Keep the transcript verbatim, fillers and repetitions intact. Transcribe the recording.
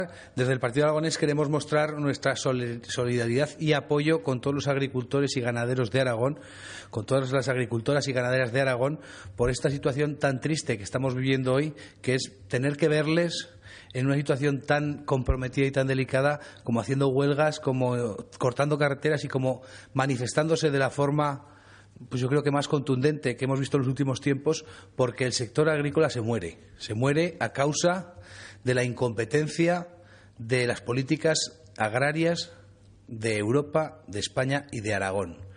Desde el Partido Aragonés queremos mostrar nuestra solidaridad y apoyo con todos los agricultores y ganaderos de Aragón, con todas las agricultoras y ganaderas de Aragón, por esta situación tan triste que estamos viviendo hoy, que es tener que verles en una situación tan comprometida y tan delicada, como haciendo huelgas, como cortando carreteras y como manifestándose de la forma, pues yo creo que más contundente que hemos visto en los últimos tiempos, porque el sector agrícola se muere. Se muere a causa de la incompetencia de las políticas agrarias de Europa, de España y de Aragón.